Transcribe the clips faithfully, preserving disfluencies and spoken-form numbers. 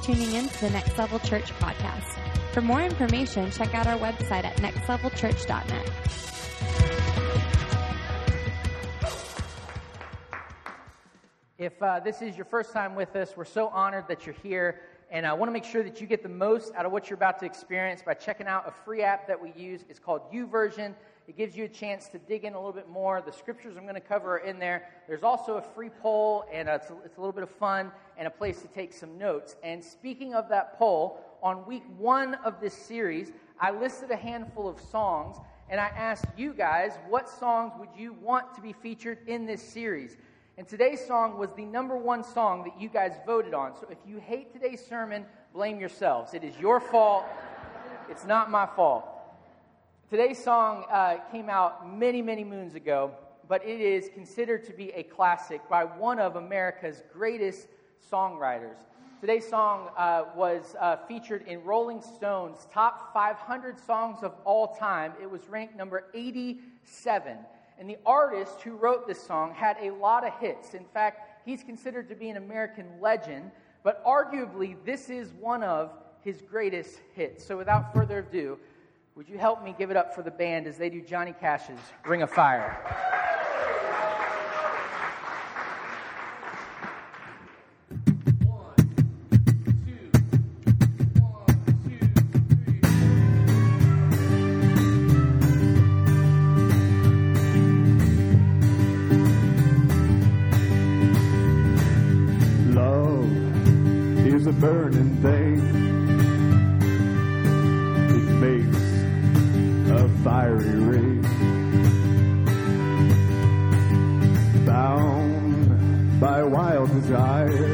tuning in to the Next Level Church podcast. For more information, check out our website at next level church dot net. If uh, this is your first time with us, we're so honored that you're here, and I want to make sure that you get the most out of what you're about to experience by checking out a free app that we use. It's called YouVersion. It gives you a chance to dig in a little bit more. The scriptures I'm going to cover are in there. There's also a free poll, and uh, it's, a, it's a little bit of fun and a place to take some notes. And speaking of that poll, on week one of this series, I listed a handful of songs, and I asked you guys, what songs would you want to be featured in this series? And today's song was the number one song that you guys voted on. So if you hate today's sermon, blame yourselves. It is your fault. It's not my fault. Today's song uh, came out many, many moons ago, but it is considered to be a classic by one of America's greatest songwriters. Today's song uh, was uh, featured in Rolling Stone's top five hundred songs of all time. It was ranked number eighty-seven. And the artist who wrote this song had a lot of hits. In fact, he's considered to be an American legend, but arguably this is one of his greatest hits. So without further ado, would you help me give it up for the band as they do Johnny Cash's Ring of Fire? Burning thing, it makes a fiery ring, bound by wild desire.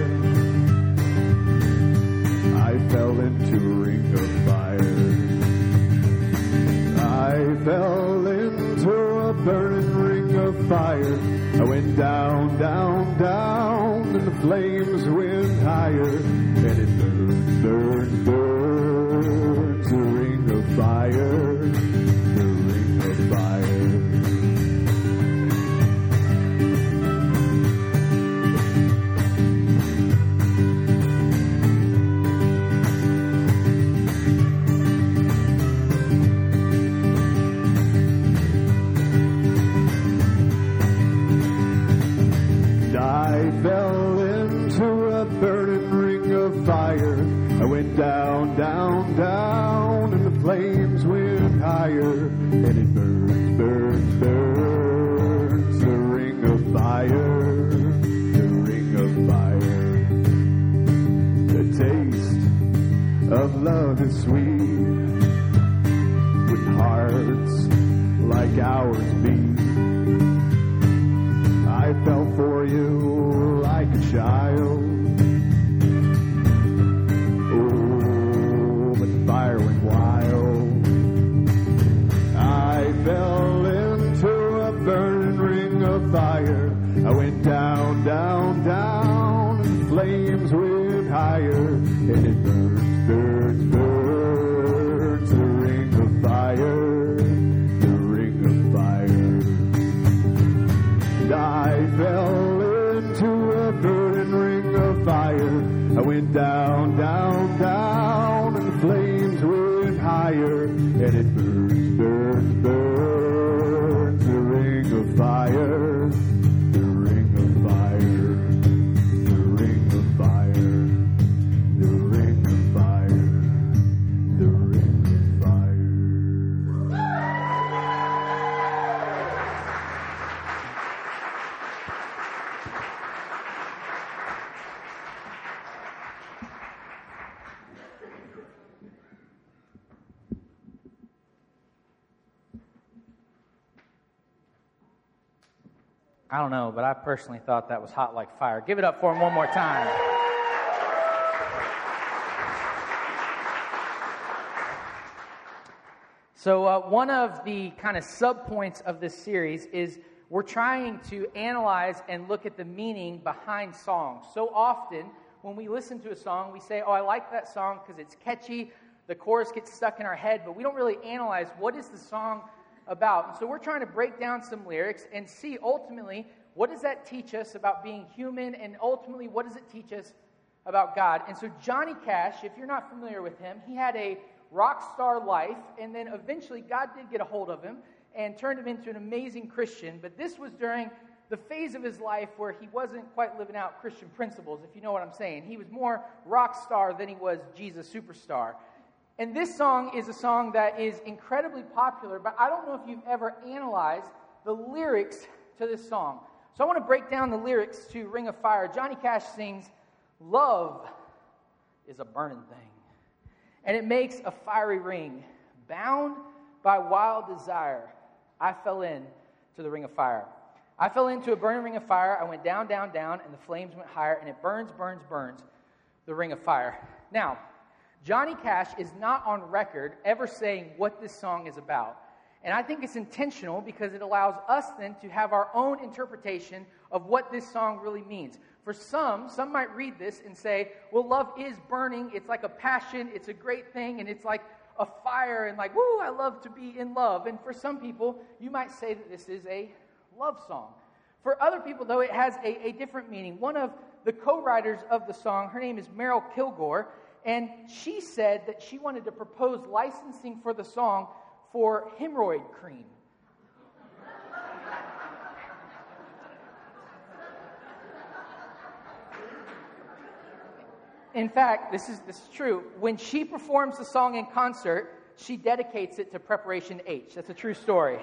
I fell into a ring of fire. I fell into a burning ring of fire. I went down, down, down, and the flames went higher. And it burns, burns, burns, a ring of fire, the ring of fire. And I fell into a burning ring of fire. I went down, down, down, and the flames went higher. And it burns, burns, burns, the ring of fire, the ring of fire. The taste of love is sweet when hearts like ours beat. I fell for you like a child. Fire went wild. I fell into a burning ring of fire. I went down, down, down, and the flames went higher. And it burns, burns, burns, the ring of fire, the ring of fire. And I fell into a burning ring of fire. I went down, down, down, and the flames went higher. And it burns, burns, burns, the ring of fire, the ring of fire, the ring of fire, the ring of fire, the ring of fire. I don't know, but I personally thought that was hot like fire. Give it up for him one more time. So uh, one of the kind of sub-points of this series is we're trying to analyze and look at the meaning behind songs. So often, when we listen to a song, we say, oh, I like that song because it's catchy, the chorus gets stuck in our head, but we don't really analyze what is the song about. And so we're trying to break down some lyrics and see ultimately what does that teach us about being human, and ultimately what does it teach us about God. And so Johnny Cash, if you're not familiar with him, he had a rock star life, and then eventually God did get a hold of him and turned him into an amazing Christian. But this was during the phase of his life where he wasn't quite living out Christian principles, if you know what I'm saying. He was more rock star than he was Jesus superstar. And this song is a song that is incredibly popular, but I don't know if you've ever analyzed the lyrics to this song. So I want to break down the lyrics to Ring of Fire. Johnny Cash sings, "Love is a burning thing, and it makes a fiery ring. Bound by wild desire, I fell in to the ring of fire. I fell into a burning ring of fire. I went down, down, down, and the flames went higher, and it burns, burns, burns, the ring of fire." Now, Johnny Cash is not on record ever saying what this song is about. And I think it's intentional because it allows us then to have our own interpretation of what this song really means. For some, some might read this and say, well, love is burning. It's like a passion. It's a great thing. And it's like a fire. And like, woo, I love to be in love. And for some people, you might say that this is a love song. For other people, though, it has a, a different meaning. One of the co-writers of the song, her name is Meryl Kilgore, and she said that she wanted to propose licensing for the song for hemorrhoid cream. In fact, this is, this is true. When she performs the song in concert, she dedicates it to Preparation H. That's a true story.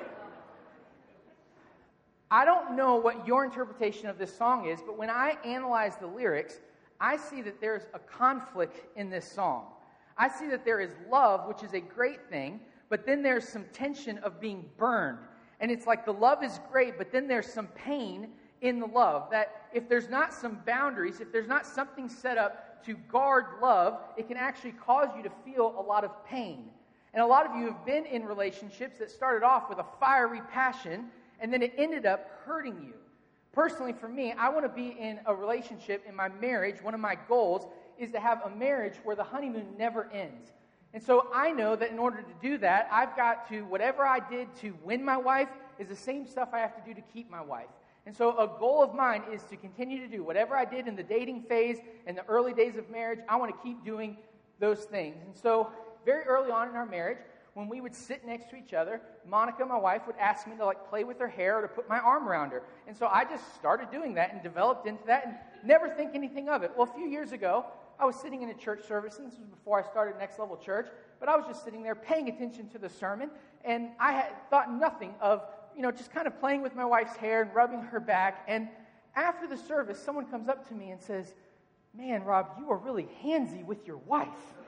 I don't know what your interpretation of this song is, but when I analyze the lyrics, I see that there's a conflict in this song. I see that there is love, which is a great thing, but then there's some tension of being burned. And it's like the love is great, but then there's some pain in the love. That if there's not some boundaries, if there's not something set up to guard love, it can actually cause you to feel a lot of pain. And a lot of you have been in relationships that started off with a fiery passion, and then it ended up hurting you. Personally, for me, I want to be in a relationship, in my marriage. One of my goals is to have a marriage where the honeymoon never ends. And so I know that in order to do that, I've got to, whatever I did to win my wife is the same stuff I have to do to keep my wife. And so a goal of mine is to continue to do whatever I did in the dating phase and the early days of marriage. I want to keep doing those things. And so very early on in our marriage, when we would sit next to each other, Monica, my wife, would ask me to like play with her hair or to put my arm around her. And so I just started doing that and developed into that and never think anything of it. Well, a few years ago, I was sitting in a church service, and this was before I started Next Level Church, but I was just sitting there paying attention to the sermon, and I had thought nothing of, you know, just kind of playing with my wife's hair and rubbing her back. And after the service, someone comes up to me and says, "Man, Rob, you are really handsy with your wife."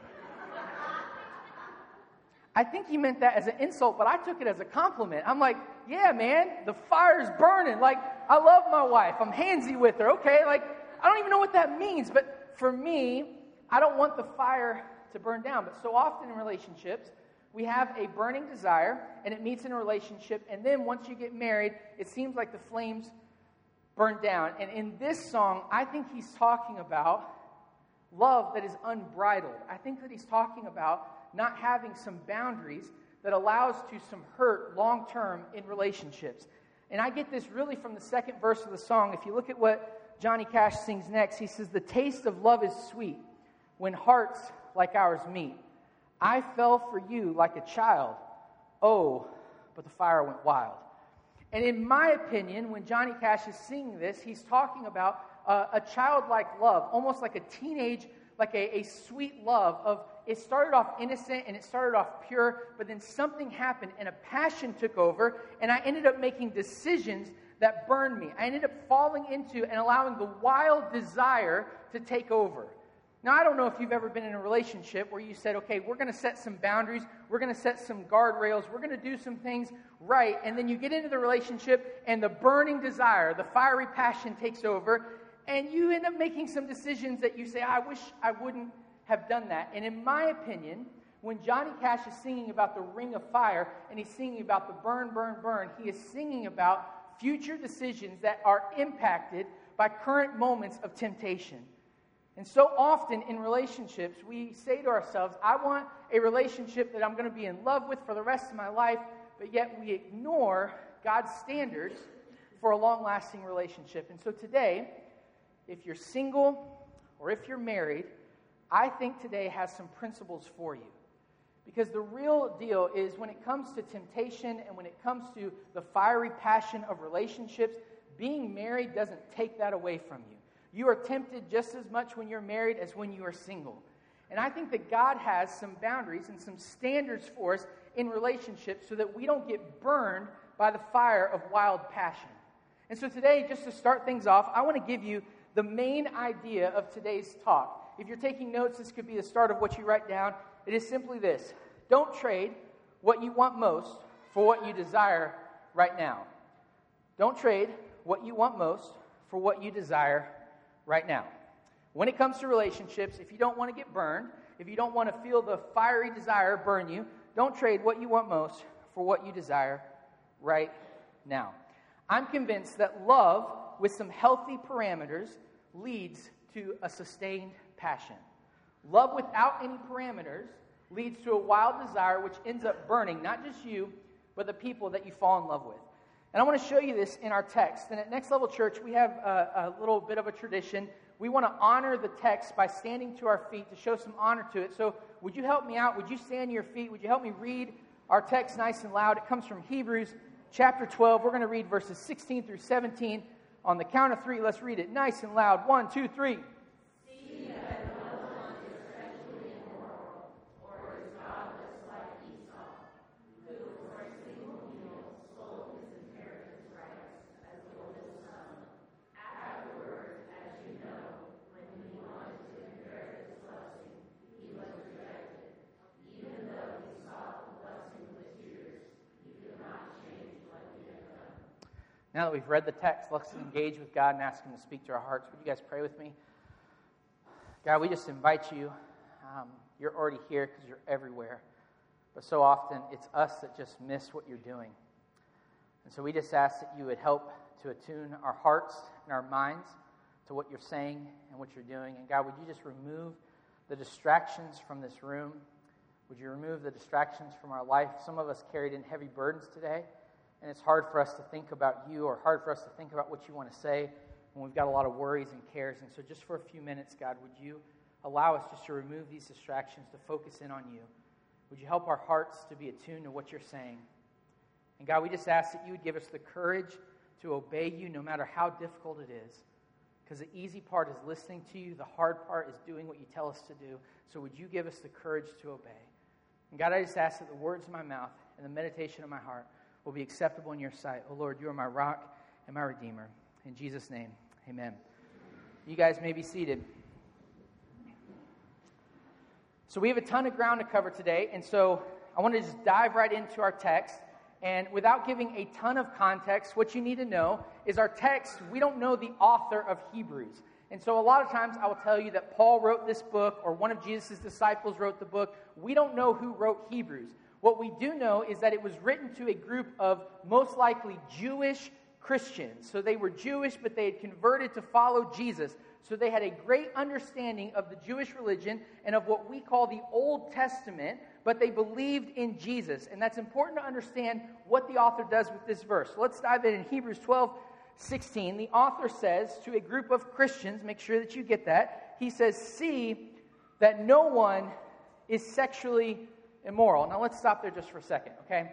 I think he meant that as an insult, but I took it as a compliment. I'm like, yeah, man, the fire's burning. Like, I love my wife. I'm handsy with her. Okay, like, I don't even know what that means. But for me, I don't want the fire to burn down. But so often in relationships, we have a burning desire, and it meets in a relationship. And then once you get married, it seems like the flames burn down. And in this song, I think he's talking about love that is unbridled. I think that he's talking about not having some boundaries that allows to some hurt long-term in relationships. And I get this really from the second verse of the song. If you look at what Johnny Cash sings next, he says, "The taste of love is sweet when hearts like ours meet. I fell for you like a child. Oh, but the fire went wild." And in my opinion, when Johnny Cash is singing this, he's talking about uh, a childlike love, almost like a teenage, like a, a sweet love of, it started off innocent and it started off pure, but then something happened and a passion took over, and I ended up making decisions that burned me. I ended up falling into and allowing the wild desire to take over. Now, I don't know if you've ever been in a relationship where you said, okay, we're going to set some boundaries, we're going to set some guardrails, we're going to do some things right, and then you get into the relationship and the burning desire, the fiery passion takes over, and you end up making some decisions that you say, I wish I wouldn't have done that. And in my opinion, when Johnny Cash is singing about the ring of fire and he's singing about the burn, burn, burn, he is singing about future decisions that are impacted by current moments of temptation. And so often in relationships, we say to ourselves, I want a relationship that I'm going to be in love with for the rest of my life, but yet we ignore God's standards for a long-lasting relationship. And so today, if you're single or if you're married, I think today has some principles for you. Because the real deal is when it comes to temptation and when it comes to the fiery passion of relationships, being married doesn't take that away from you. You are tempted just as much when you're married as when you are single. And I think that God has some boundaries and some standards for us in relationships so that we don't get burned by the fire of wild passion. And so today, just to start things off, I want to give you the main idea of today's talk. If you're taking notes, this could be the start of what you write down. It is simply this: don't trade what you want most for what you desire right now. Don't trade what you want most for what you desire right now. When it comes to relationships, if you don't want to get burned, if you don't want to feel the fiery desire burn you, don't trade what you want most for what you desire right now. I'm convinced that love with some healthy parameters leads to a sustained passion. Love without any parameters leads to a wild desire which ends up burning not just you, but the people that you fall in love with. And I want to show you this in our text. And at Next Level Church, we have a, a little bit of a tradition. We want to honor the text by standing to our feet to show some honor to it. So would you help me out? Would you stand to your feet? Would you help me read our text nice and loud? It comes from Hebrews chapter twelve. We're going to read verses sixteen through seventeen. On the count of three, let's read it nice and loud. One, two, three. Now that we've read the text, let's engage with God and ask Him to speak to our hearts. Would you guys pray with me? God, we just invite you. Um, you're already here because you're everywhere. But so often, it's us that just miss what you're doing. And so we just ask that you would help to attune our hearts and our minds to what you're saying and what you're doing. And God, would you just remove the distractions from this room? Would you remove the distractions from our life? Some of us carried in heavy burdens today. And it's hard for us to think about you, or hard for us to think about what you want to say when we've got a lot of worries and cares. And so just for a few minutes, God, would you allow us just to remove these distractions, to focus in on you? Would you help our hearts to be attuned to what you're saying? And God, we just ask that you would give us the courage to obey you no matter how difficult it is. Because the easy part is listening to you. The hard part is doing what you tell us to do. So would you give us the courage to obey? And God, I just ask that the words of my mouth and the meditation of my heart will be acceptable in your sight. Oh Lord, you are my rock and my redeemer. In Jesus' name, amen. You guys may be seated. So we have a ton of ground to cover today, and so I want to just dive right into our text. And without giving a ton of context, what you need to know is our text, we don't know the author of Hebrews. And so a lot of times I will tell you that Paul wrote this book, or one of Jesus' disciples wrote the book. We don't know who wrote Hebrews. What we do know is that it was written to a group of most likely Jewish Christians. So they were Jewish, but they had converted to follow Jesus. So they had a great understanding of the Jewish religion and of what we call the Old Testament, but they believed in Jesus. And that's important to understand what the author does with this verse. So let's dive in. In Hebrews twelve sixteen, the author says to a group of Christians, make sure that you get that, he says, "See that no one is sexually immoral." Now let's stop there just for a second, okay?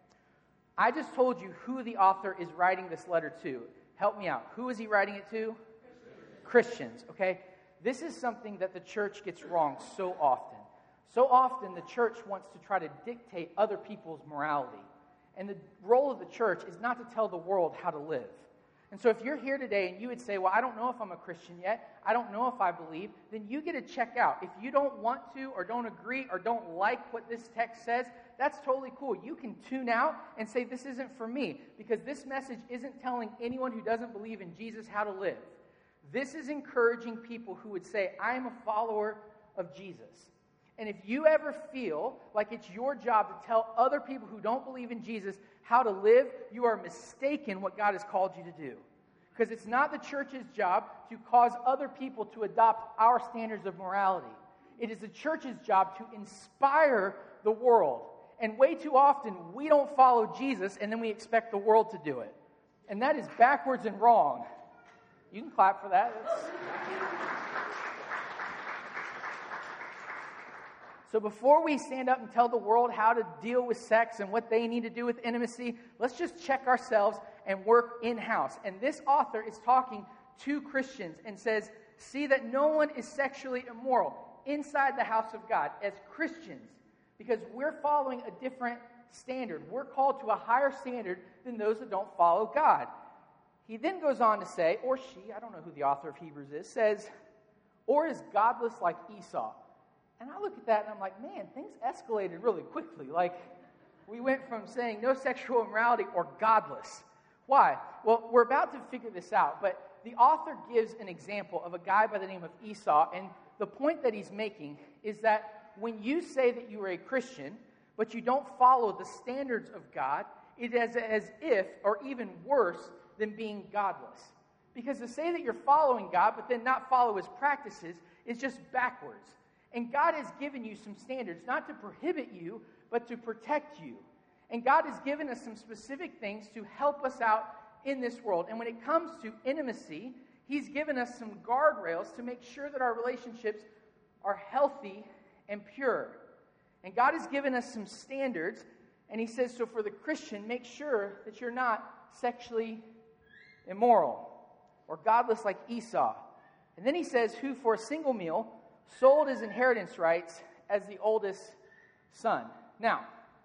I just told you who the author is writing this letter to. Help me out. Who is he writing it to? Christians. Christians, okay? This is something that the church gets wrong so often. So often the church wants to try to dictate other people's morality. And the role of the church is not to tell the world how to live. And so if you're here today and you would say, well, I don't know if I'm a Christian yet, I don't know if I believe, then you get to check out. If you don't want to or don't agree or don't like what this text says, that's totally cool. You can tune out and say, this isn't for me, because this message isn't telling anyone who doesn't believe in Jesus how to live. This is encouraging people who would say, I am a follower of Jesus. And if you ever feel like it's your job to tell other people who don't believe in Jesus how to live, you are mistaken what God has called you to do. Because it's not the church's job to cause other people to adopt our standards of morality. It is the church's job to inspire the world. And way too often, we don't follow Jesus, and then we expect the world to do it. And that is backwards and wrong. You can clap for that. That's... So before we stand up and tell the world how to deal with sex and what they need to do with intimacy, let's just check ourselves and work in-house. And this author is talking to Christians and says, see that no one is sexually immoral inside the house of God as Christians, because we're following a different standard. We're called to a higher standard than those that don't follow God. He then goes on to say, or she, I don't know who the author of Hebrews is, says, or is godless like Esau. And I look at that and I'm like, man, things escalated really quickly. Like, we went from saying no sexual immorality or godless. Why? Well, we're about to figure this out, but the author gives an example of a guy by the name of Esau, and the point that he's making is that when you say that you are a Christian, but you don't follow the standards of God, it is as if, or even worse, than being godless. Because to say that you're following God, but then not follow his practices, is just backwards. And God has given you some standards, not to prohibit you, but to protect you. And God has given us some specific things to help us out in this world. And when it comes to intimacy, he's given us some guardrails to make sure that our relationships are healthy and pure. And God has given us some standards, and he says, so for the Christian, make sure that you're not sexually immoral or godless like Esau. And then he says, who for a single meal sold his inheritance rights as the oldest son. Now,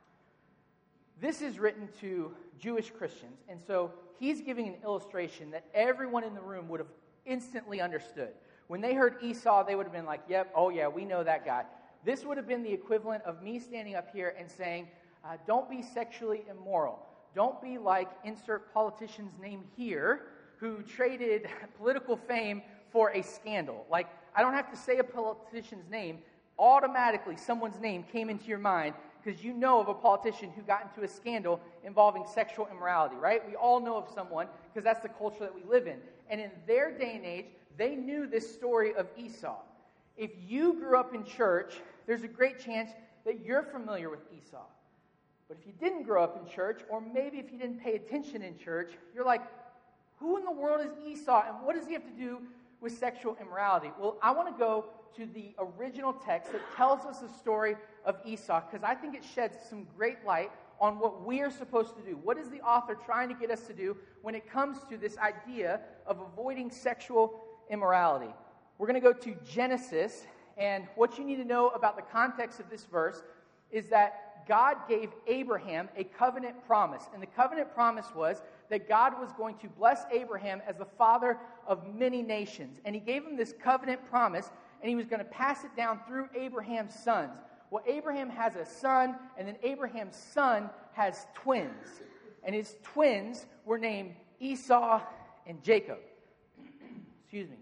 this is written to Jewish Christians, and so he's giving an illustration that everyone in the room would have instantly understood. When they heard Esau, they would have been like, yep, oh yeah, we know that guy. This would have been the equivalent of me standing up here and saying, uh, don't be sexually immoral. Don't be like insert politician's name here who traded political fame for a scandal. Like, I don't have to say a politician's name. Automatically, someone's name came into your mind because you know of a politician who got into a scandal involving sexual immorality, right? We all know of someone because that's the culture that we live in. And in their day and age, they knew this story of Esau. If you grew up in church, there's a great chance that you're familiar with Esau. But if you didn't grow up in church, or maybe if you didn't pay attention in church, you're like, who in the world is Esau, and what does he have to do with sexual immorality? Well, I want to go to the original text that tells us the story of Esau, because I think it sheds some great light on what we are supposed to do. What is the author trying to get us to do when it comes to this idea of avoiding sexual immorality? We're going to go to Genesis, and what you need to know about the context of this verse is that God gave Abraham a covenant promise, and the covenant promise was that God was going to bless Abraham as the father of many nations, and he gave him this covenant promise, and he was going to pass it down through Abraham's sons. Well, Abraham has a son, and then Abraham's son has twins, and his twins were named Esau and Jacob. Excuse me.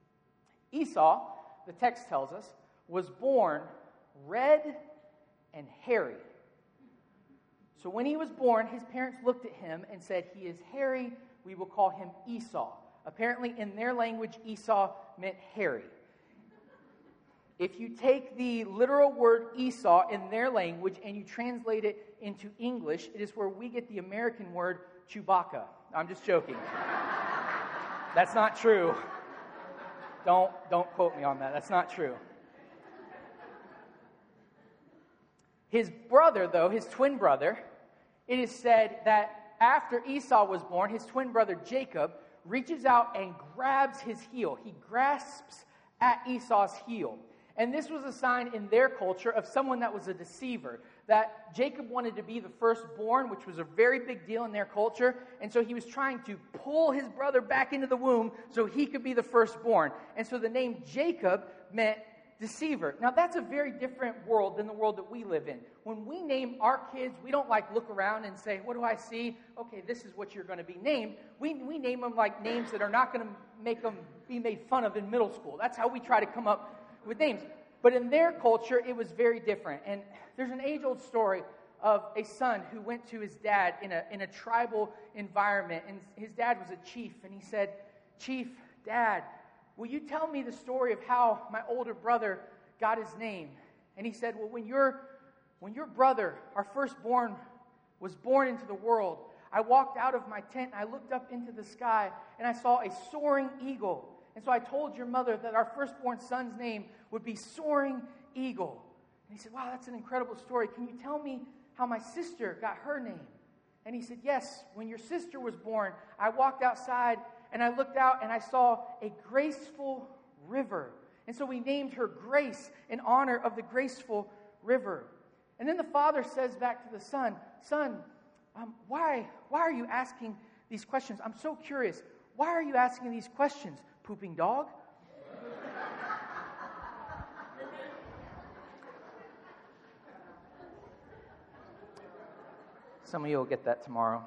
Esau, the text tells us, was born red and hairy. So when he was born, his parents looked at him and said, he is hairy, we will call him Esau. Apparently, in their language, Esau meant hairy. If you take the literal word Esau in their language and you translate it into English, it is where we get the American word Chewbacca. I'm just joking. That's not true. Don't, don't quote me on that. That's not true. His brother, though, his twin brother, it is said that after Esau was born, his twin brother Jacob reaches out and grabs his heel. He grasps at Esau's heel. And this was a sign in their culture of someone that was a deceiver, that Jacob wanted to be the firstborn, which was a very big deal in their culture, and so he was trying to pull his brother back into the womb so he could be the firstborn. And so the name Jacob meant deceiver. Now, that's a very different world than the world that we live in. When we name our kids, we don't like look around and say, what do I see? Okay, this is what you're going to be named. We, we name them like names that are not going to make them be made fun of in middle school. That's how we try to come up with names. But in their culture, it was very different. And there's an age-old story of a son who went to his dad in a, in a tribal environment. And his dad was a chief. And he said, Chief, Dad, will you tell me the story of how my older brother got his name? And he said, well, when your, when your brother, our firstborn, was born into the world, I walked out of my tent and I looked up into the sky and I saw a soaring eagle. And so I told your mother that our firstborn son's name would be Soaring Eagle. And he said, wow, that's an incredible story. Can you tell me how my sister got her name? And he said, yes, when your sister was born, I walked outside and I looked out and I saw a graceful river. And so we named her Grace in honor of the graceful river. And then the father says back to the son, son, um, why, why are you asking these questions? I'm so curious. Why are you asking these questions, pooping dog? Some of you will get that tomorrow.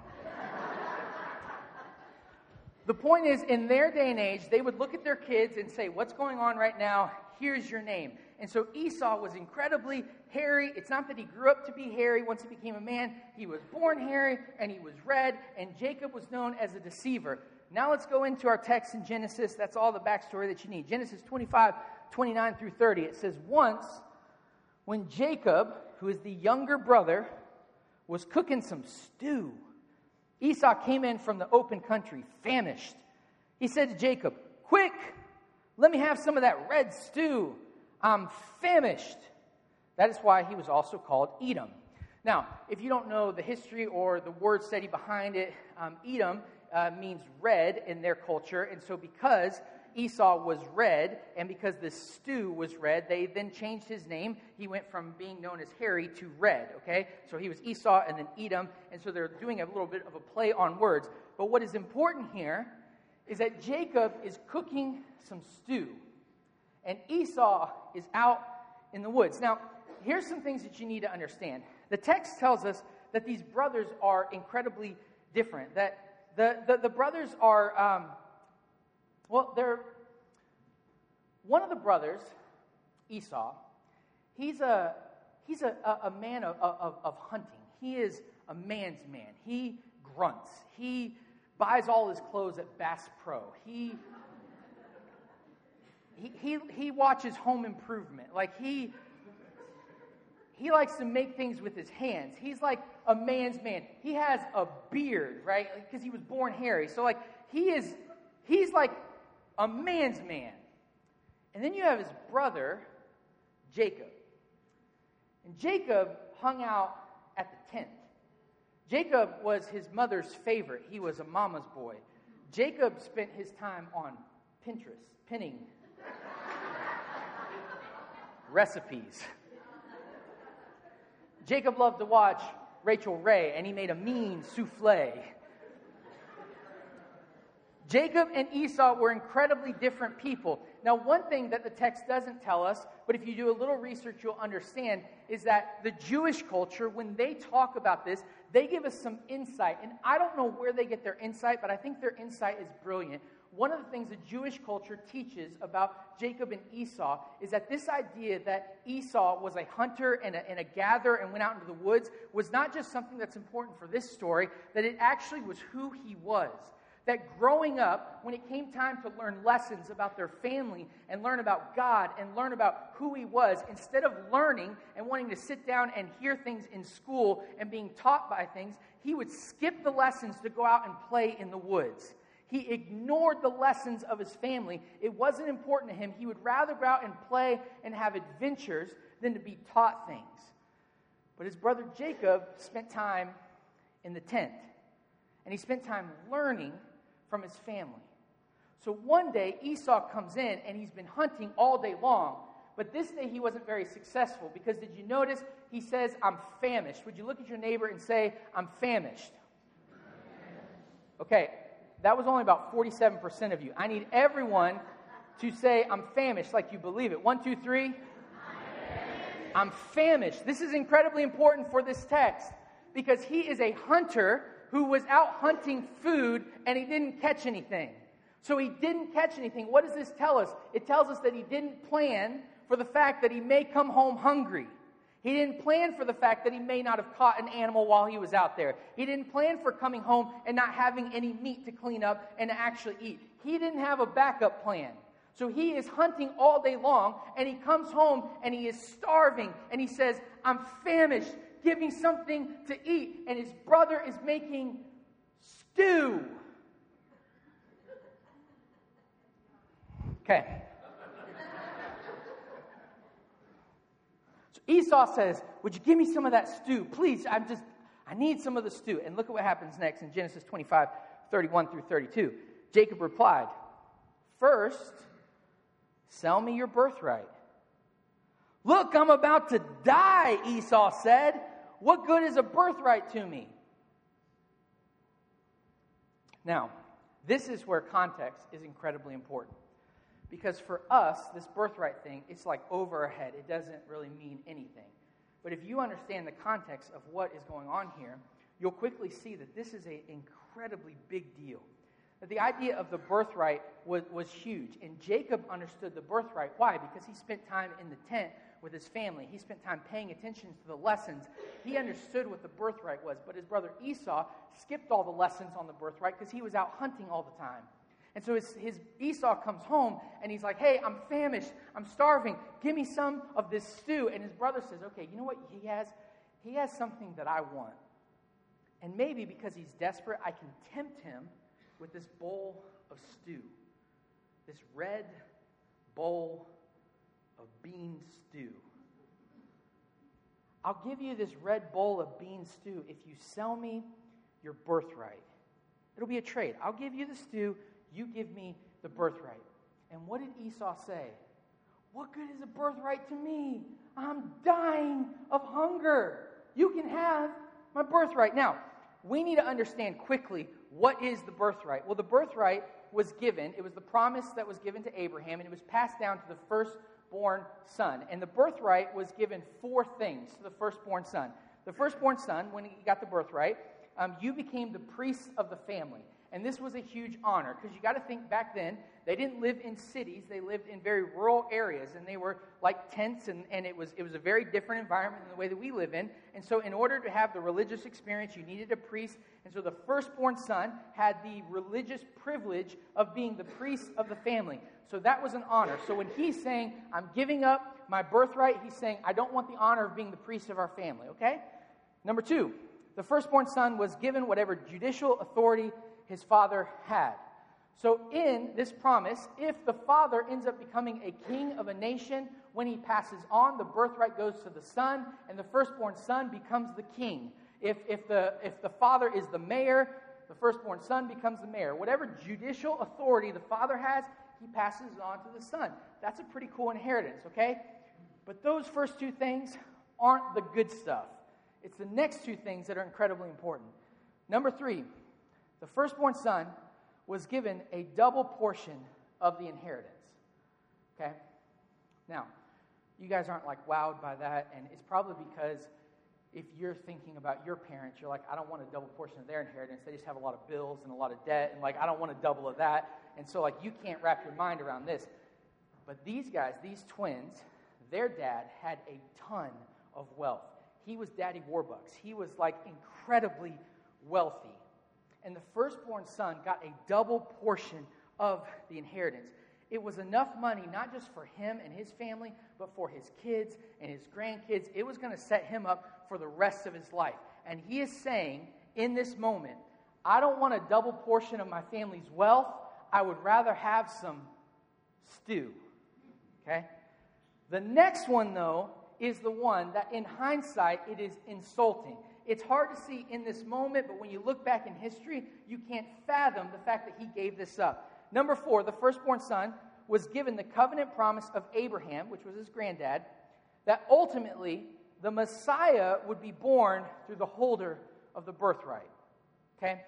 The point is, in their day and age, they would look at their kids and say, what's going on right now? Here's your name. And so Esau was incredibly hairy. It's not that he grew up to be hairy. Once he became a man, he was born hairy, and he was red, and Jacob was known as a deceiver. Now let's go into our text in Genesis. That's all the backstory that you need. Genesis twenty-five, twenty-nine through thirty. It says, once, when Jacob, who is the younger brother, was cooking some stew, Esau came in from the open country, famished. He said to Jacob, quick, let me have some of that red stew. I'm famished. That is why he was also called Edom. Now, if you don't know the history or the word study behind it, um, Edom uh, means red in their culture. And so because Esau was red, and because the stew was red, they then changed his name. He went from being known as hairy to red, okay? So he was Esau and then Edom, and so they're doing a little bit of a play on words. But what is important here is that Jacob is cooking some stew, and Esau is out in the woods. Now, here's some things that you need to understand. The text tells us that these brothers are incredibly different, that the, the, the brothers are... Um, Well, they're, one of the brothers, Esau, he's a he's a, a, a man of, of, of hunting. He is a man's man. He grunts. He buys all his clothes at Bass Pro. He he he, he watches Home Improvement. Like he he likes to make things with his hands. He's like a man's man. He has a beard, right? Because he was born hairy. So like he is he's like a man's man. And then you have his brother, Jacob. And Jacob hung out at the tent. Jacob was his mother's favorite. He was a mama's boy. Jacob spent his time on Pinterest, pinning recipes. Jacob loved to watch Rachel Ray, and he made a mean souffle. Jacob and Esau were incredibly different people. Now, one thing that the text doesn't tell us, but if you do a little research, you'll understand, is that the Jewish culture, when they talk about this, they give us some insight. And I don't know where they get their insight, but I think their insight is brilliant. One of the things the Jewish culture teaches about Jacob and Esau is that this idea that Esau was a hunter and a, and a gatherer and went out into the woods was not just something that's important for this story, that it actually was who he was. That growing up, when it came time to learn lessons about their family and learn about God and learn about who he was, instead of learning and wanting to sit down and hear things in school and being taught by things, he would skip the lessons to go out and play in the woods. He ignored the lessons of his family. It wasn't important to him. He would rather go out and play and have adventures than to be taught things. But his brother Jacob spent time in the tent, and he spent time learning from his family. So one day, Esau comes in, and he's been hunting all day long. But this day, he wasn't very successful, because did you notice he says, I'm famished? Would you look at your neighbor and say, I'm famished? Okay, that was only about forty-seven percent of you. I need everyone to say, I'm famished, like you believe it. One, two, three. I'm famished. This is incredibly important for this text, because he is a hunter who was out hunting food, and he didn't catch anything. So he didn't catch anything. What does this tell us? It tells us that he didn't plan for the fact that he may come home hungry. He didn't plan for the fact that he may not have caught an animal while he was out there. He didn't plan for coming home and not having any meat to clean up and to actually eat. He didn't have a backup plan. So he is hunting all day long, and he comes home, and he is starving, and he says, I'm famished. Give me something to eat. And his brother is making stew. Okay. So Esau says, would you give me some of that stew? Please, I'm just, I need some of the stew. And look at what happens next in Genesis twenty-five, thirty-one through thirty-two. Jacob replied, first, sell me your birthright. Look, I'm about to die, Esau said. What good is a birthright to me? Now, this is where context is incredibly important. Because for us, this birthright thing, it's like over our head. It doesn't really mean anything. But if you understand the context of what is going on here, you'll quickly see that this is an incredibly big deal. That the idea of the birthright was, was huge. And Jacob understood the birthright. Why? Because he spent time in the tent with his family. He spent time paying attention to the lessons. He understood what the birthright was. But his brother Esau skipped all the lessons on the birthright because he was out hunting all the time. And so his, his Esau comes home and he's like, hey, I'm famished. I'm starving. Give me some of this stew. And his brother says, okay, you know what he has? He has something that I want. And maybe because he's desperate, I can tempt him with this bowl of stew. This red bowl of bean stew. I'll give you this red bowl of bean stew if you sell me your birthright. It'll be a trade. I'll give you the stew. You give me the birthright. And what did Esau say? What good is a birthright to me? I'm dying of hunger. You can have my birthright. Now, we need to understand quickly what is the birthright. Well, the birthright was given. It was the promise that was given to Abraham, and it was passed down to the firstborn son. And the birthright was given four things to the firstborn son. The firstborn son, when he got the birthright, um, you became the priest of the family. And this was a huge honor because you got to think back then, they didn't live in cities. They lived in very rural areas, and they were like tents, and, and it was it was a very different environment than the way that we live in. And so in order to have the religious experience, you needed a priest. And so the firstborn son had the religious privilege of being the priest of the family. So that was an honor. So when he's saying, I'm giving up my birthright, he's saying, I don't want the honor of being the priest of our family, okay? Number two, the firstborn son was given whatever judicial authority his father had. So in this promise, if the father ends up becoming a king of a nation, when he passes on, the birthright goes to the son, and the firstborn son becomes the king. If, if, the, if the father is the mayor, the firstborn son becomes the mayor. Whatever judicial authority the father has, he passes it on to the son. That's a pretty cool inheritance, okay? But those first two things aren't the good stuff. It's the next two things that are incredibly important. Number three, the firstborn son was given a double portion of the inheritance. Okay? Now, you guys aren't like wowed by that, and it's probably because if you're thinking about your parents, you're like, I don't want a double portion of their inheritance. They just have a lot of bills and a lot of debt, and like, I don't want a double of that. And so, like, you can't wrap your mind around this. But these guys, these twins, their dad had a ton of wealth. He was Daddy Warbucks. He was like incredibly wealthy. And the firstborn son got a double portion of the inheritance. It was enough money, not just for him and his family, but for his kids and his grandkids. It was going to set him up for the rest of his life. And he is saying in this moment, I don't want a double portion of my family's wealth. I would rather have some stew. Okay? The next one, though, is the one that in hindsight, it is insulting. It's hard to see in this moment, but when you look back in history, you can't fathom the fact that he gave this up. Number four, the firstborn son was given the covenant promise of Abraham, which was his granddad, that ultimately the Messiah would be born through the holder of the birthright. Okay?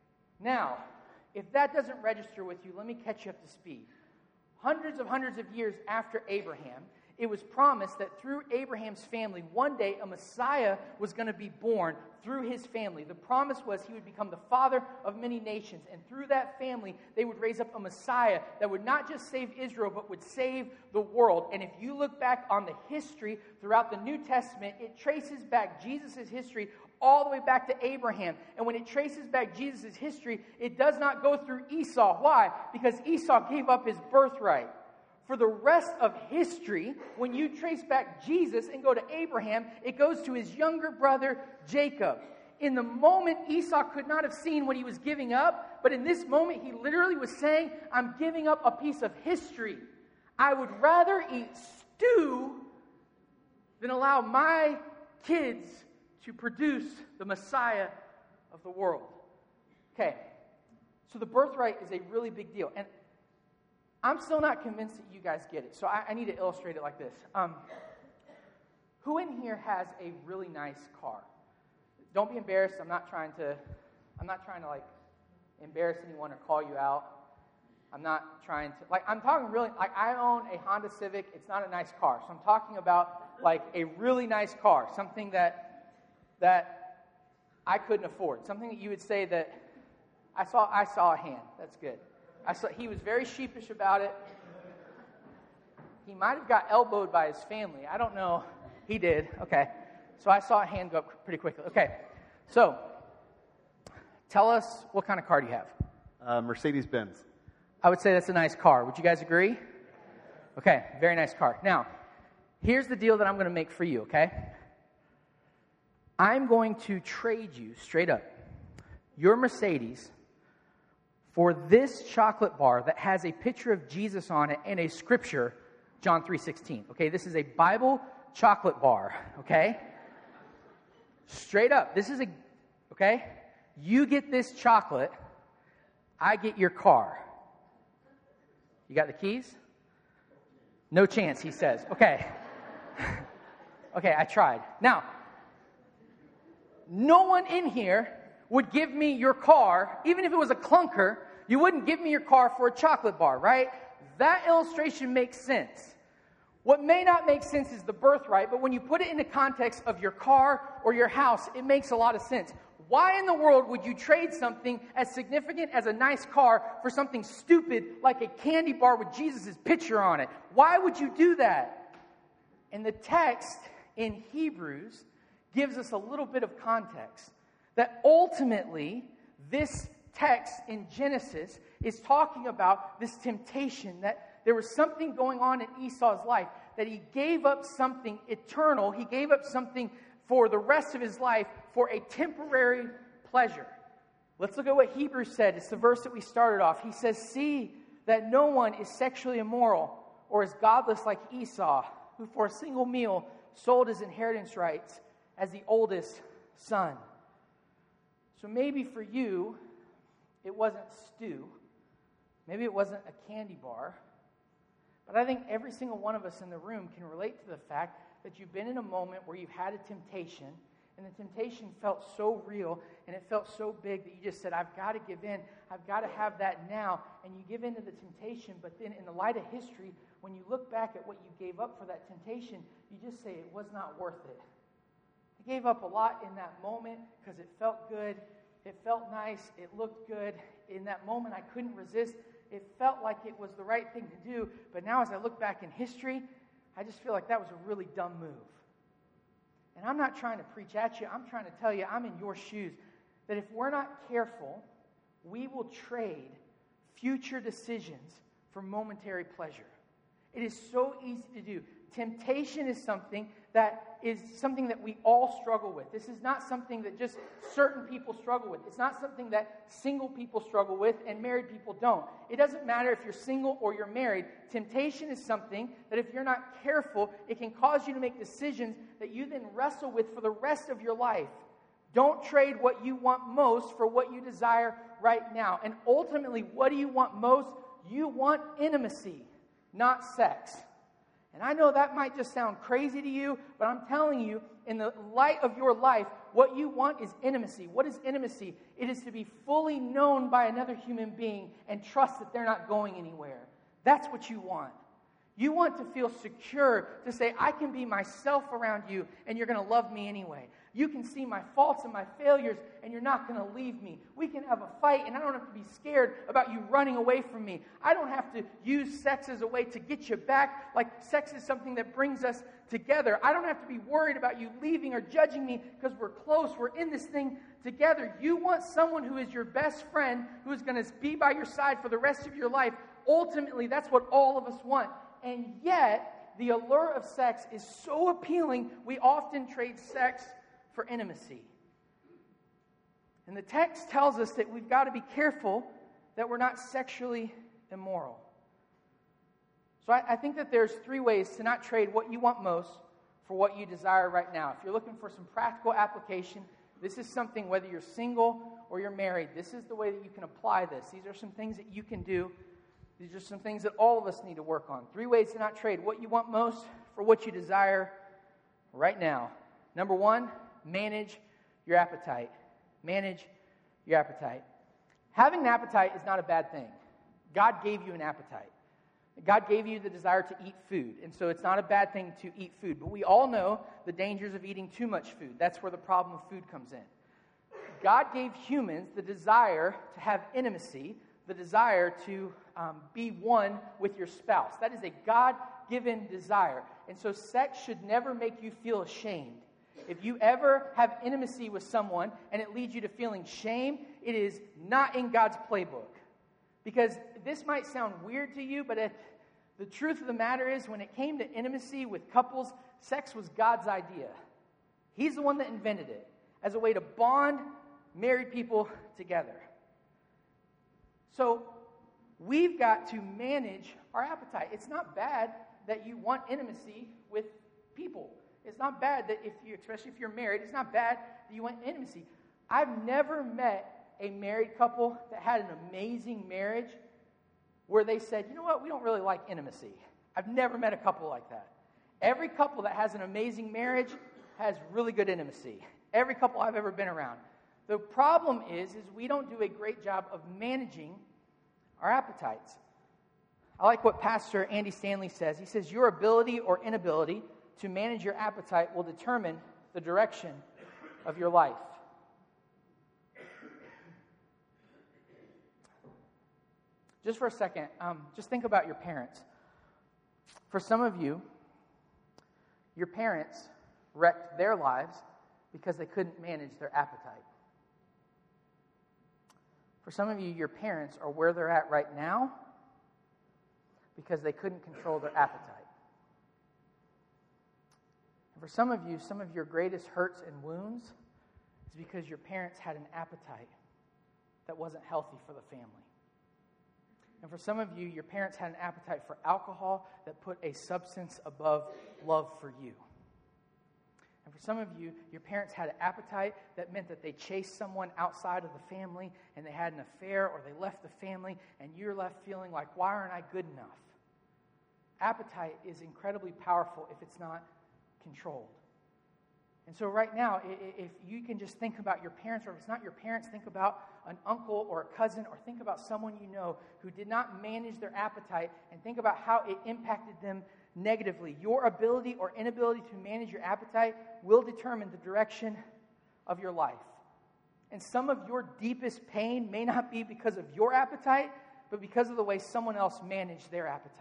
Now, if that doesn't register with you, let me catch you up to speed. Hundreds of hundreds of years after Abraham, it was promised that through Abraham's family, one day a Messiah was going to be born through his family. The promise was he would become the father of many nations, and through that family, they would raise up a Messiah that would not just save Israel, but would save the world. And if you look back on the history throughout the New Testament, it traces back Jesus' history all the way back to Abraham. And when it traces back Jesus' history, it does not go through Esau. Why? Because Esau gave up his birthright. For the rest of history, when you trace back Jesus and go to Abraham, it goes to his younger brother, Jacob. In the moment, Esau could not have seen what he was giving up, but in this moment, he literally was saying, I'm giving up a piece of history. I would rather eat stew than allow my kids to produce the Messiah of the world. Okay, so the birthright is a really big deal. And I'm still not convinced that you guys get it. So I, I need to illustrate it like this. Um, who in here has a really nice car? Don't be embarrassed. I'm not trying to, I'm not trying to like embarrass anyone or call you out. I'm not trying to, like, I'm talking really, like, I own a Honda Civic. It's not a nice car. So I'm talking about, like, a really nice car, something that, that I couldn't afford, something that you would say that, I saw, I saw a hand. That's good. I saw, he was very sheepish about it. He might have got elbowed by his family. I don't know. He did. Okay. So I saw a hand go up pretty quickly. Okay. So, tell us, what kind of car do you have? Uh, Mercedes-Benz. I would say that's a nice car. Would you guys agree? Okay, very nice car. Now, here's the deal that I'm going to make for you, okay? I'm going to trade you, straight up, your Mercedes for this chocolate bar that has a picture of Jesus on it and a scripture, John three sixteen. Okay, this is a Bible chocolate bar, okay? Straight up, this is a, okay? You get this chocolate, I get your car. You got the keys? No chance, he says. Okay. Okay, I tried. Now, no one in here would give me your car, even if it was a clunker, you wouldn't give me your car for a chocolate bar, right? That illustration makes sense. What may not make sense is the birthright, but when you put it in the context of your car or your house, it makes a lot of sense. Why in the world would you trade something as significant as a nice car for something stupid like a candy bar with Jesus' picture on it? Why would you do that? And the text in Hebrews gives us a little bit of context. That ultimately, this text in Genesis is talking about this temptation, that there was something going on in Esau's life, that he gave up something eternal, he gave up something for the rest of his life for a temporary pleasure. Let's look at what Hebrews said. It's the verse that we started off. He says, "See that no one is sexually immoral or is godless like Esau, who for a single meal sold his inheritance rights as the oldest son." So maybe for you, it wasn't stew. Maybe it wasn't a candy bar. But I think every single one of us in the room can relate to the fact that you've been in a moment where you've had a temptation, and the temptation felt so real, and it felt so big that you just said, I've got to give in. I've got to have that now. And you give in to the temptation, but then in the light of history, when you look back at what you gave up for that temptation, you just say it was not worth it. I gave up a lot in that moment because it felt good. It felt nice. It looked good. In that moment, I couldn't resist. It felt like it was the right thing to do. But now as I look back in history, I just feel like that was a really dumb move. And I'm not trying to preach at you. I'm trying to tell you, I'm in your shoes, that if we're not careful, we will trade future decisions for momentary pleasure. It is so easy to do. Temptation is something that is something that we all struggle with. This is not something that just certain people struggle with. It's not something that single people struggle with and married people don't. It doesn't matter if you're single or you're married. Temptation is something that if you're not careful, it can cause you to make decisions that you then wrestle with for the rest of your life. Don't trade what you want most for what you desire right now. And ultimately, what do you want most? You want intimacy, not sex. And I know that might just sound crazy to you, but I'm telling you, in the light of your life, what you want is intimacy. What is intimacy? It is to be fully known by another human being and trust that they're not going anywhere. That's what you want. You want to feel secure to say, I can be myself around you and you're going to love me anyway. You can see my faults and my failures and you're not going to leave me. We can have a fight and I don't have to be scared about you running away from me. I don't have to use sex as a way to get you back, like sex is something that brings us together. I don't have to be worried about you leaving or judging me because we're close. We're in this thing together. You want someone who is your best friend, who is going to be by your side for the rest of your life. Ultimately, that's what all of us want. And yet, the allure of sex is so appealing, we often trade sex for intimacy. And the text tells us that we've got to be careful that we're not sexually immoral. So I, I think that there's three ways to not trade what you want most for what you desire right now. If you're looking for some practical application, this is something, whether you're single or you're married, this is the way that you can apply this. These are some things that you can do. These are some things that all of us need to work on. Three ways to not trade what you want most for what you desire right now. Number one, manage your appetite. Manage your appetite. Having an appetite is not a bad thing. God gave you an appetite. God gave you the desire to eat food, and so it's not a bad thing to eat food. But we all know the dangers of eating too much food. That's where the problem of food comes in. God gave humans the desire to have intimacy, the desire to um, be one with your spouse. That is a God-given desire. And so sex should never make you feel ashamed. If you ever have intimacy with someone and it leads you to feeling shame, it is not in God's playbook. Because this might sound weird to you, but it, the truth of the matter is, when it came to intimacy with couples, sex was God's idea. He's the one that invented it as a way to bond married people together. So we've got to manage our appetite. It's not bad that you want intimacy with people. It's not bad that if you, especially if you're married, it's not bad that you want intimacy. I've never met a married couple that had an amazing marriage where they said, you know what, we don't really like intimacy. I've never met a couple like that. Every couple that has an amazing marriage has really good intimacy. Every couple I've ever been around. The problem is, is we don't do a great job of managing our appetites. I like what Pastor Andy Stanley says. He says, your ability or inability to manage your appetite will determine the direction of your life. Just for a second, um, just think about your parents. For some of you, your parents wrecked their lives because they couldn't manage their appetite. For some of you, your parents are where they're at right now because they couldn't control their appetite. And for some of you, some of your greatest hurts and wounds is because your parents had an appetite that wasn't healthy for the family. And for some of you, your parents had an appetite for alcohol that put a substance above love for you. And for some of you, your parents had an appetite that meant that they chased someone outside of the family and they had an affair or they left the family and you're left feeling like, why aren't I good enough? Appetite is incredibly powerful if it's not controlled. And so right now, if you can just think about your parents, or if it's not your parents, think about an uncle or a cousin, or think about someone you know who did not manage their appetite, and think about how it impacted them negatively. Your ability or inability to manage your appetite will determine the direction of your life. And some of your deepest pain may not be because of your appetite, but because of the way someone else managed their appetite.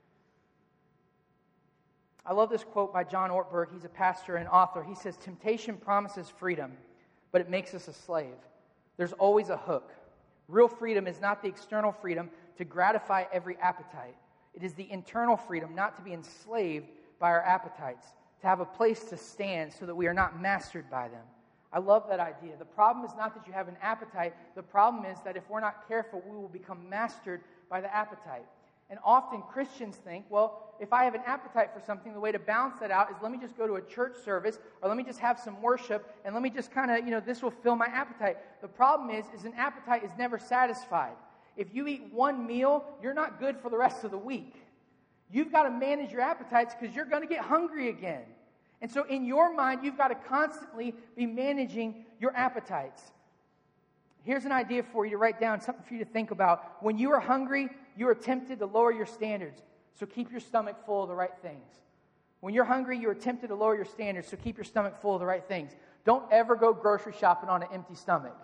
I love this quote by John Ortberg. He's a pastor and author. He says, temptation promises freedom, but it makes us a slave. There's always a hook. Real freedom is not the external freedom to gratify every appetite. It is the internal freedom not to be enslaved by our appetites, to have a place to stand so that we are not mastered by them. I love that idea. The problem is not that you have an appetite. The problem is that if we're not careful, we will become mastered by the appetite. And often Christians think, well, if I have an appetite for something, the way to balance that out is let me just go to a church service, or let me just have some worship, and let me just kind of, you know, this will fill my appetite. The problem is, is an appetite is never satisfied. If you eat one meal, you're not good for the rest of the week. You've got to manage your appetites because you're going to get hungry again. And so in your mind, you've got to constantly be managing your appetites. Here's an idea for you to write down, something for you to think about. When you are hungry, you are tempted to lower your standards, so keep your stomach full of the right things. When you're hungry, you are tempted to lower your standards, so keep your stomach full of the right things. Don't ever go grocery shopping on an empty stomach.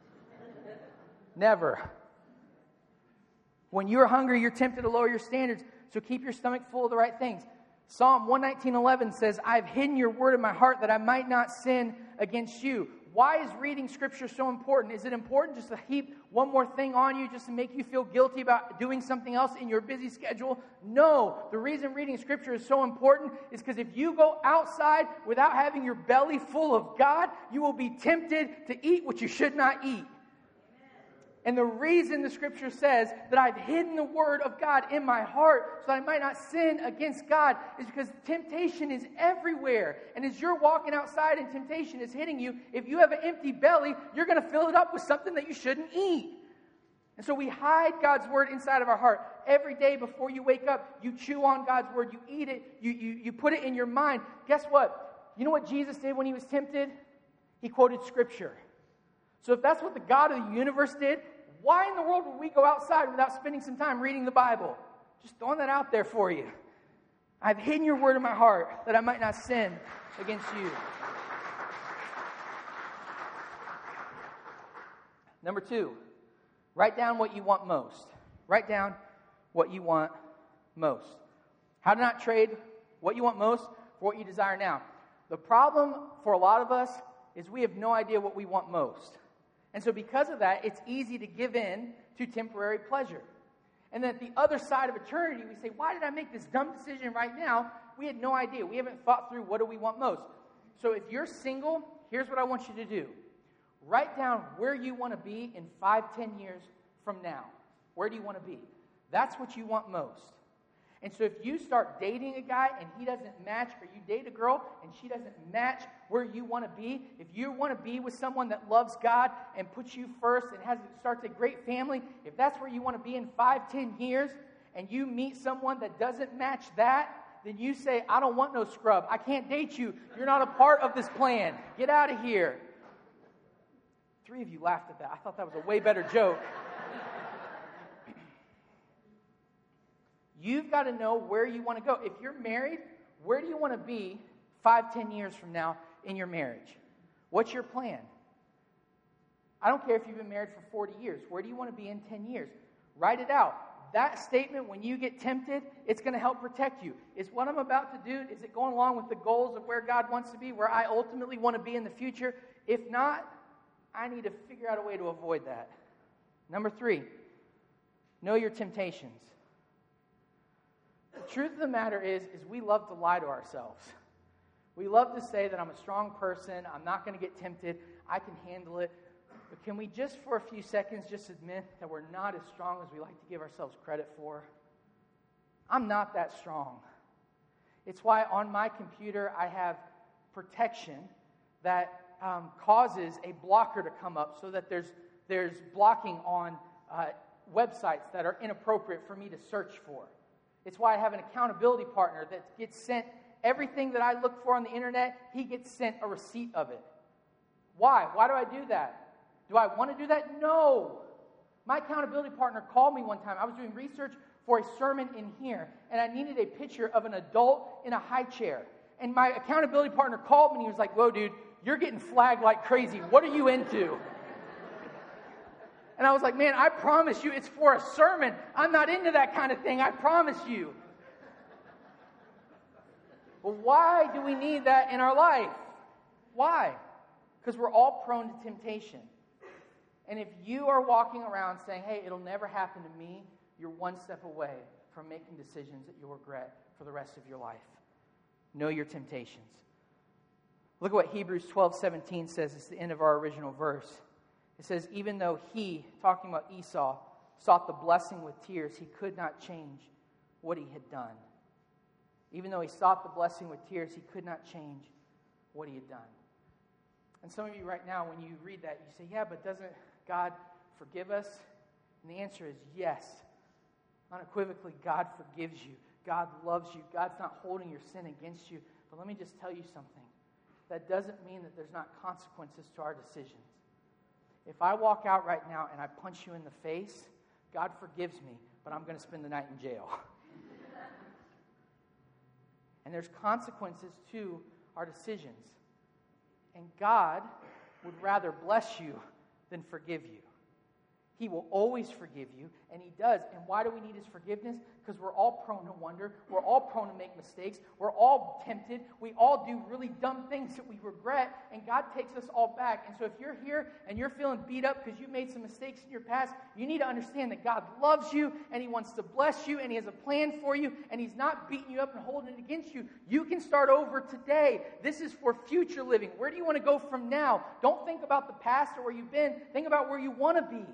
Never. When you're hungry, you're tempted to lower your standards, so keep your stomach full of the right things. Psalm one nineteen eleven says, I have hidden your word in my heart that I might not sin against you. Why is reading Scripture so important? Is it important just to heap one more thing on you just to make you feel guilty about doing something else in your busy schedule? No. The reason reading Scripture is so important is because if you go outside without having your belly full of God, you will be tempted to eat what you should not eat. And the reason the scripture says that I've hidden the word of God in my heart so that I might not sin against God is because temptation is everywhere. And as you're walking outside and temptation is hitting you, if you have an empty belly, you're going to fill it up with something that you shouldn't eat. And so we hide God's word inside of our heart. Every day before you wake up, you chew on God's word, you eat it, you, you, you put it in your mind. Guess what? You know what Jesus did when he was tempted? He quoted scripture. So if that's what the God of the universe did, why in the world would we go outside without spending some time reading the Bible? Just throwing that out there for you. I've hidden your word in my heart that I might not sin against you. Number two, write down what you want most. Write down what you want most. How to not trade what you want most for what you desire now. The problem for a lot of us is we have no idea what we want most. And so because of that, it's easy to give in to temporary pleasure. And then at the other side of eternity, we say, why did I make this dumb decision right now? We had no idea. We haven't thought through what do we want most. So if you're single, here's what I want you to do. Write down where you want to be in five, ten years from now. Where do you want to be? That's what you want most. And so if you start dating a guy and he doesn't match, or you date a girl and she doesn't match where you want to be, if you want to be with someone that loves God and puts you first and has starts a great family, if that's where you want to be in five, ten years, and you meet someone that doesn't match that, then you say, I don't want no scrub. I can't date you. You're not a part of this plan. Get out of here. Three of you laughed at that. I thought that was a way better joke. You've got to know where you want to go. If you're married, where do you want to be five, ten years from now in your marriage? What's your plan? I don't care if you've been married for forty years. Where do you want to be in ten years? Write it out. That statement, when you get tempted, it's going to help protect you. Is what I'm about to do, is it going along with the goals of where God wants to be, where I ultimately want to be in the future? If not, I need to figure out a way to avoid that. Number three, know your temptations. The truth of the matter is, is we love to lie to ourselves. We love to say that I'm a strong person, I'm not going to get tempted, I can handle it. But can we just for a few seconds just admit that we're not as strong as we like to give ourselves credit for? I'm not that strong. It's why on my computer I have protection that um, causes a blocker to come up so that there's, there's blocking on uh, websites that are inappropriate for me to search for. It's why I have an accountability partner that gets sent everything that I look for on the internet, he gets sent a receipt of it. Why? Why do I do that? Do I want to do that? No. My accountability partner called me one time. I was doing research for a sermon in here, and I needed a picture of an adult in a high chair. And my accountability partner called me, and he was like, whoa, dude, you're getting flagged like crazy. What are you into? And I was like, man, I promise you it's for a sermon. I'm not into that kind of thing. I promise you. Well, why do we need that in our life? Why? Because we're all prone to temptation. And if you are walking around saying, hey, it'll never happen to me, you're one step away from making decisions that you'll regret for the rest of your life. Know your temptations. Look at what Hebrews twelve seventeen says. It's the end of our original verse. It says, even though he, talking about Esau, sought the blessing with tears, he could not change what he had done. Even though he sought the blessing with tears, he could not change what he had done. And some of you right now, when you read that, you say, yeah, but doesn't God forgive us? And the answer is yes. Unequivocally, God forgives you. God loves you. God's not holding your sin against you. But let me just tell you something. That doesn't mean that there's not consequences to our decisions. If I walk out right now and I punch you in the face, God forgives me, but I'm going to spend the night in jail. And there's consequences to our decisions. And God would rather bless you than forgive you. He will always forgive you, and he does. And why do we need his forgiveness? Because we're all prone to wonder. We're all prone to make mistakes. We're all tempted. We all do really dumb things that we regret, and God takes us all back. And so if you're here and you're feeling beat up because you made some mistakes in your past, you need to understand that God loves you, and he wants to bless you, and he has a plan for you, and he's not beating you up and holding it against you. You can start over today. This is for future living. Where do you want to go from now? Don't think about the past or where you've been. Think about where you want to be.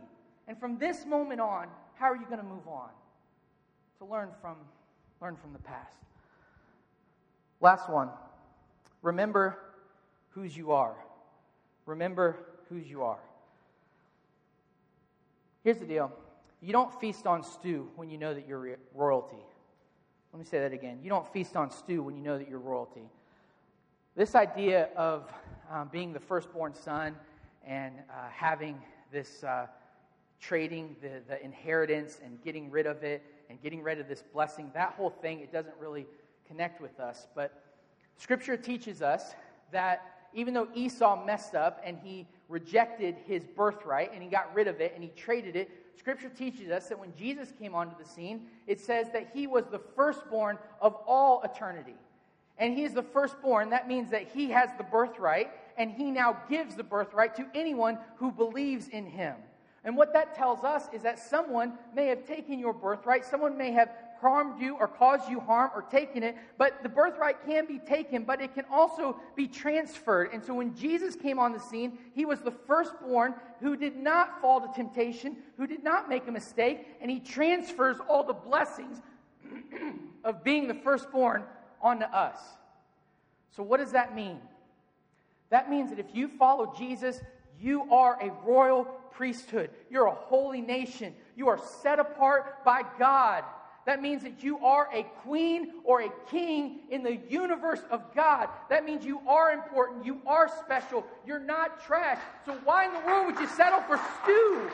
And from this moment on, how are you going to move on? To learn from, learn from the past. Last one. Remember whose you are. Remember whose you are. Here's the deal. You don't feast on stew when you know that you're royalty. Let me say that again. You don't feast on stew when you know that you're royalty. This idea of um, being the firstborn son and uh, having this uh, trading the, the inheritance and getting rid of it and getting rid of this blessing, that whole thing, it doesn't really connect with us. But Scripture teaches us that even though Esau messed up and he rejected his birthright and he got rid of it and he traded it, Scripture teaches us that when Jesus came onto the scene, it says that he was the firstborn of all eternity. And he is the firstborn. That means that he has the birthright, and he now gives the birthright to anyone who believes in him. And what that tells us is that someone may have taken your birthright, someone may have harmed you or caused you harm or taken it, but the birthright can be taken, but it can also be transferred. And so when Jesus came on the scene, he was the firstborn who did not fall to temptation, who did not make a mistake, and he transfers all the blessings of being the firstborn onto us. So what does that mean? That means that if you follow Jesus, you are a royal priesthood. You're a holy nation. You are set apart by God. That means that you are a queen or a king in the universe of God. That means you are important. You are special. You're not trash. So why in the world would you settle for stew?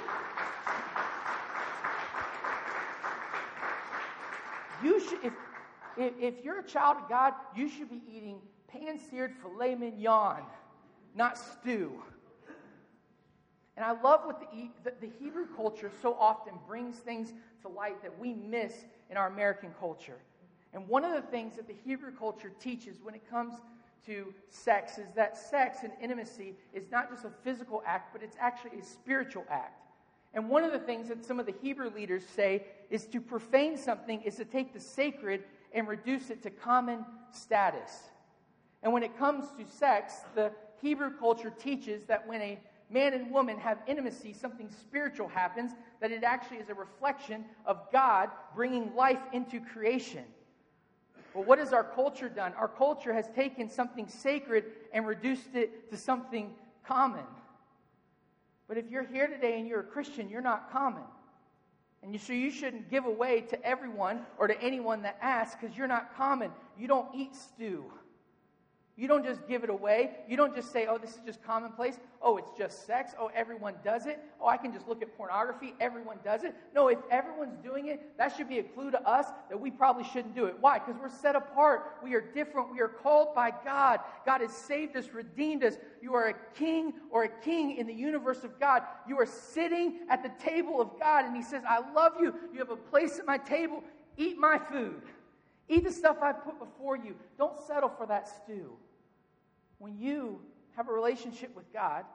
You should, if, if, if you're a child of God, you should be eating pan-seared filet mignon, not stew. And I love what the, the, the Hebrew culture so often brings things to light that we miss in our American culture. And one of the things that the Hebrew culture teaches when it comes to sex is that sex and intimacy is not just a physical act, but it's actually a spiritual act. And one of the things that some of the Hebrew leaders say is to profane something is to take the sacred and reduce it to common status. And when it comes to sex, the Hebrew culture teaches that when a man and woman have intimacy, something spiritual happens, that it actually is a reflection of God bringing life into creation. Well, what has our culture done? Our culture has taken something sacred and reduced it to something common. But if you're here today and you're a Christian, you're not common. And you, so you shouldn't give away to everyone or to anyone that asks, because you're not common. You don't eat stew. You don't just give it away. You don't just say, oh, this is just commonplace. Oh, it's just sex. Oh, everyone does it. Oh, I can just look at pornography. Everyone does it. No, if everyone's doing it, that should be a clue to us that we probably shouldn't do it. Why? Because we're set apart. We are different. We are called by God. God has saved us, redeemed us. You are a king or a king in the universe of God. You are sitting at the table of God, and he says, I love you. You have a place at my table. Eat my food. Eat the stuff I put before you. Don't settle for that stew. When you have a relationship with God,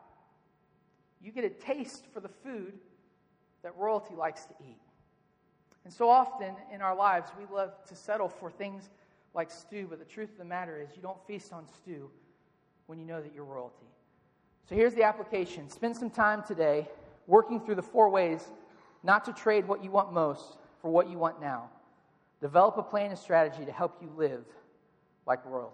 you get a taste for the food that royalty likes to eat. And so often in our lives, we love to settle for things like stew, but the truth of the matter is you don't feast on stew when you know that you're royalty. So here's the application. Spend some time today working through the four ways not to trade what you want most for what you want now. Develop a plan and strategy to help you live like royalty.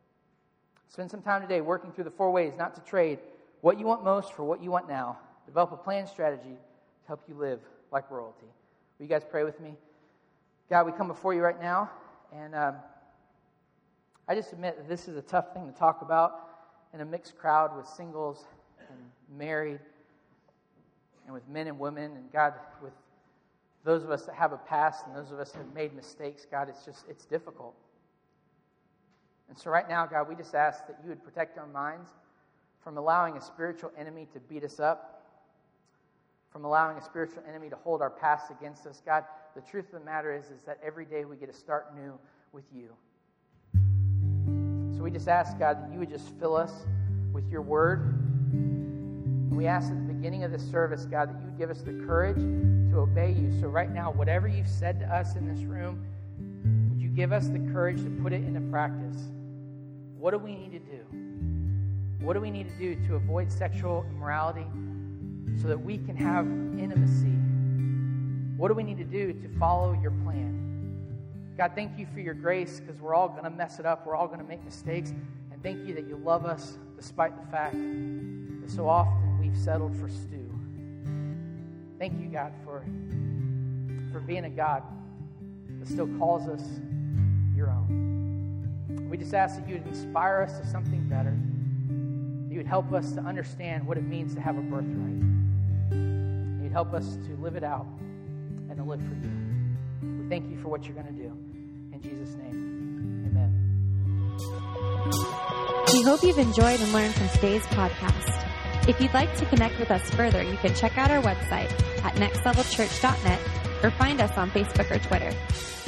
Spend some time today working through the four ways not to trade what you want most for what you want now. Develop a plan and strategy to help you live like royalty. Will you guys pray with me? God, we come before you right now, and um, I just admit that this is a tough thing to talk about in a mixed crowd with singles and married and with men and women. And God, with those of us that have a past and those of us that have made mistakes, God, it's just, it's difficult. And so right now, God, we just ask that you would protect our minds from allowing a spiritual enemy to beat us up, from allowing a spiritual enemy to hold our past against us. God, the truth of the matter is, is that every day we get to start new with you. So we just ask, God, that you would just fill us with your word. And we ask at the beginning of this service, God, that you would give us the courage to obey you. So right now, whatever you've said to us in this room, would you give us the courage to put it into practice? What do we need to do? What do we need to do to avoid sexual immorality? so that we can have intimacy? What do we need to do to follow your plan? God, thank you for your grace, because we're all going to mess it up. We're all going to make mistakes. And thank you that you love us despite the fact that so often we've settled for stew. Thank you, God, for, for being a God that still calls us your own. We just ask that you would inspire us to something better. That you would help us to understand what it means to have a birthright. You'd help us to live it out and to live for you. We thank you for what you're going to do. In Jesus' name, amen. We hope you've enjoyed and learned from today's podcast. If you'd like to connect with us further, you can check out our website at next level church dot net or find us on Facebook or Twitter.